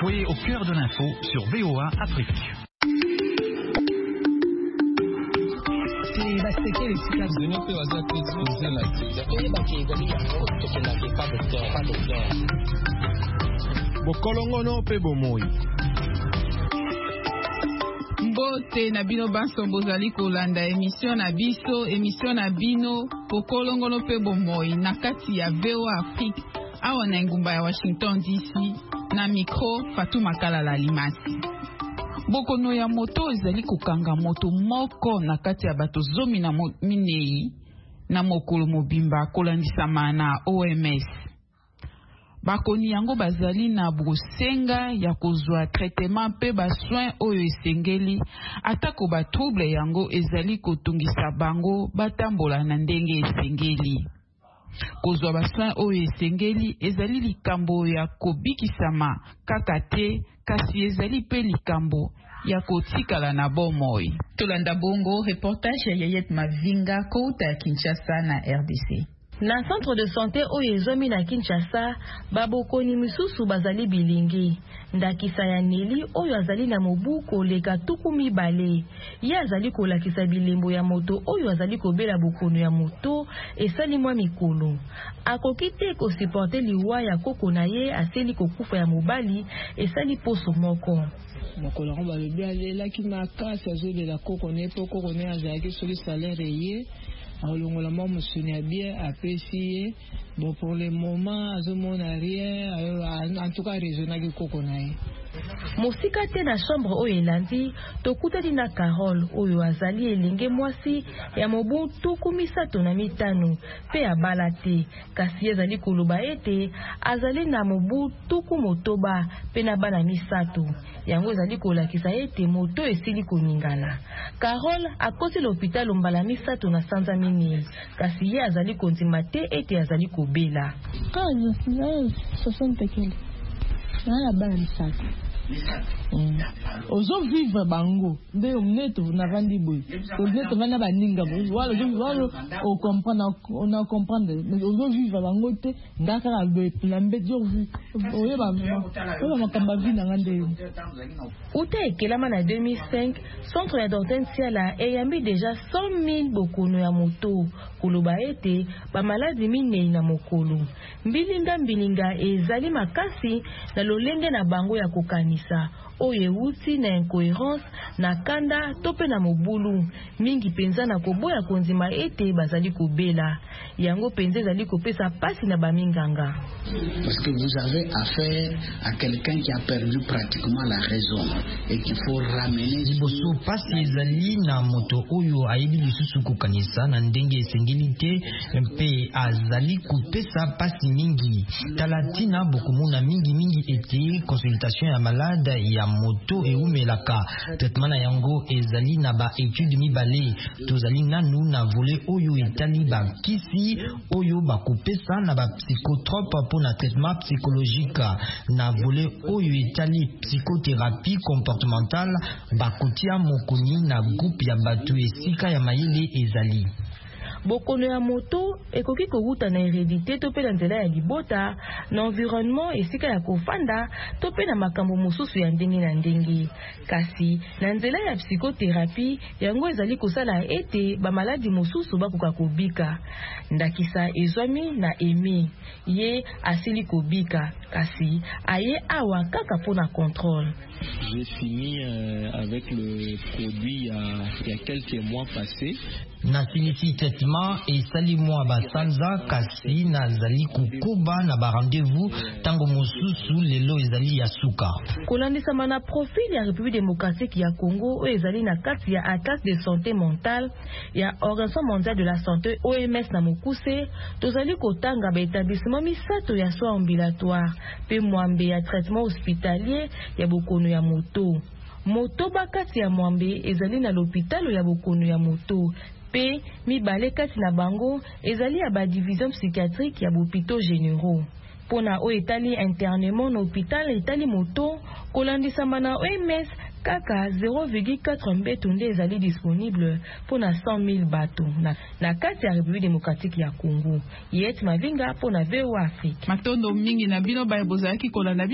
Soyez au cœur de l'info sur VOA Afrique. Bokolongono pe bomoi. Mbote na bino banso bozali kolanda émission na bino Bokolongono pe bomoi na kati ya VOA Afrique awa na ngumba ya Washington DC na micro Fatou Makala Limasi. Bokono ya moto ezali kokanga moto moko na kati ya bato zomi na minei na mokolo mobimba kolandisama na OMS. Bakoni yango bazali na bosenga ya kozwa traitement pe ba soin oyo esengeli atako ba trouble yango ezali kotungisa bango batambola na ndenge esengeli. Kozwa ba soin oyo esengeli ezali likambo ya kobikisama kaka te kasi ezali pe likambo ya kotikala na bomoi. Tolanda bongo reportage ya Yayet Mavinga kouta Kinshasa na RDC. Na centre de santé oyo ezomi na Kinshasa, babokoni misusu bazali bilingi. Ndakisa ya Neli oyo azali na mobu koleka tuku mibale. Ye azali kolakisa bilembo ya moto oyo azali kobela bokono ya moto esali mwa mikolo. Akoki te kosiporte liwa ya koko na ye aseli kokufa ya mobali esali poso moko. Mokolo ngo balobi alelaki makasi azolela koko ne po koko ne azalaki soki salaire ye. Alors, la maman me bien apprécié. Bon, pour le moment, à ce moment, rien. En tout cas, raisonnable coconaï. Mosika te na chambre oyo elandi tokutani na Carole oyo azali elenge mwasi ya mobu tuku misato na mitano pe abala te kasi ezali koloba ete azali na mobu tuku motoba pe na bana misato yango ezali kolakisa ete moto esili koningana. Carole akosi l'hôpital mbala misato na sanza mingi kasi ye azali kondima te ete azali kobela. La bana misato. Ozo vivre bango nde omneto na vandi boy omneto vana baninga walo o comprendre on a comprendre mais ozo vivre bango te ngaka la lambe jovi oye ba makamba vina ngande uta ekelama na 2005 centre ya Hortensia la eyambi déjà 100,000 bokono ya moto koloba ete ba maladi minei na mokolo mbilinga ezali makasi na lolenge na bango ya kokanisa oye wuti na incohérence na kanda tope na mobulu mingi penza na koboya konzima ete bazali kobela yango penza ezali kopesa pasi na baminganga. Parce que vous avez affaire à quelqu'un qui a perdu pratiquement la raison et qu'il faut ramener liboso pasi ezali na moto oyo ayebi lisusu kokanisa na ndenge esengeli te mpe azali kopesa pasi mingi talatina bokomona mingi ete consultation ya malade ya moto eumelaka traitement na yango ezali na ba étude mibale tozali nanu na volet oyo etali ba kisi oyo bakopesa na ba psychotrope pour na traitement psychologique na volet oyo etali psychothérapie comportementale bakotia mokoni na groupe ya batu esika ya mayele ezali. Bokono ya moto ekoki koguta na hérédité to pe na nzela ya libota na environnement esika ya kofanda to pe na makambo mosusu ya ndenge na ndenge kasi na nzela ya psychothérapie yango ezali kosala ete ba maladi mosusu bakoka kobika. Ndakisa ezwami na Aimé ye asili kobika kasi aye awa kaka pona contrôle. J'ai fini avec le produit il y a quelques mois passés. Na silisi traitement esali mwa basanza kasi na zali kukuba na ba rendez-vous tango mosusu lelo ezali ya suka. Kolandisama na profil ya République démocratique ya Congo oyo ezali na kati ya Atlas de santé mentale ya Organisation mondiale de la santé OMS na mokuse tozali kotanga ba établissement misato ya soins ambulatoires pe mwambe ya traitement hospitalier ya bokono ya moto. Moto bakati ya mwambe ezali na l'hôpital ya bokono ya moto. Pe mibale kati na bango ezali ya ba division psychiatrique ya bopito généraux. Pona o etali internement na hôpital etali moto kolandisama na OMS kaka 0,4 mbeto nde ezali disponible pona 100,000 bato na kati ya République démocratique ya Congo. Yet Mavinga pona VOA Afrique. Matondo mingi na bino ba bozaki kolanda